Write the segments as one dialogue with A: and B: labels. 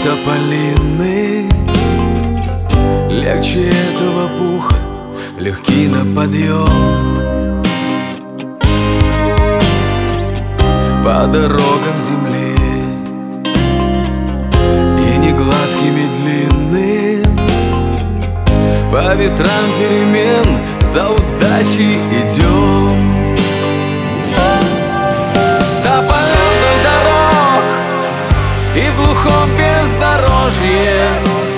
A: тополины, легче этого пуха, легкий на подъем. По дорогам земли и не гладкими длинным, по ветрам перемен за удачей идем. Тополя вдоль дорог и в глухом бездорожье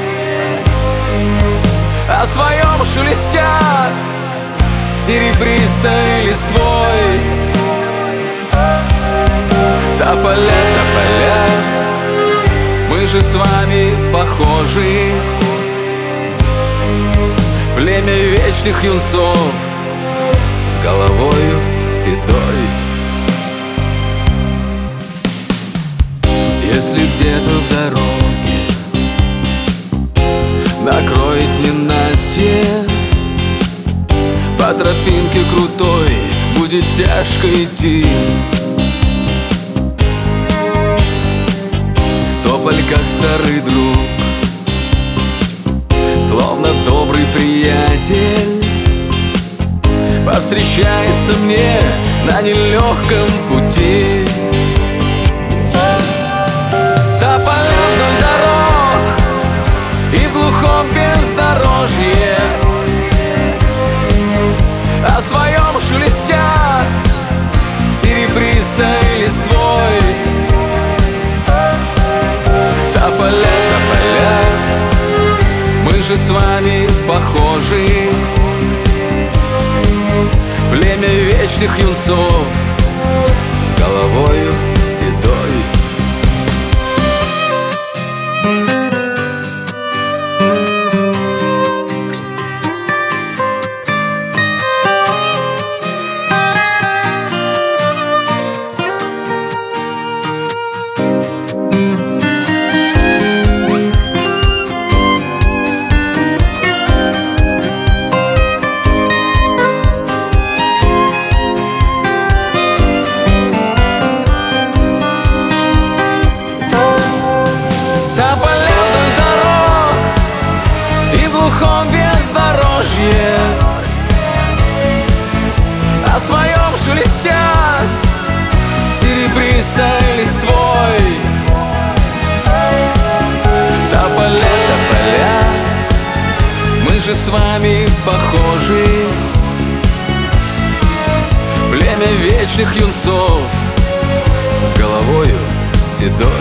A: о своем шелестят серебристой листвой. Тополя, тополя, мы же с вами похожи, племя вечных юнцов с головою седой. Если где-то в дороге накроет ненастье, по тропинке крутой будет тяжко идти. Тополь, как старый друг, словно добрый приятель, повстречается мне на нелегком пути. Тополя вдоль дорог и в глухом бездорожье о своем шелестят серебристой листвой. Тополя, тополя, мы же с вами похожи, племя вечных юнцов с головою седой. О своем шелестят серебристой листвой. Тополя, тополя, мы же с вами похожи, племя вечных юнцов с головою седой.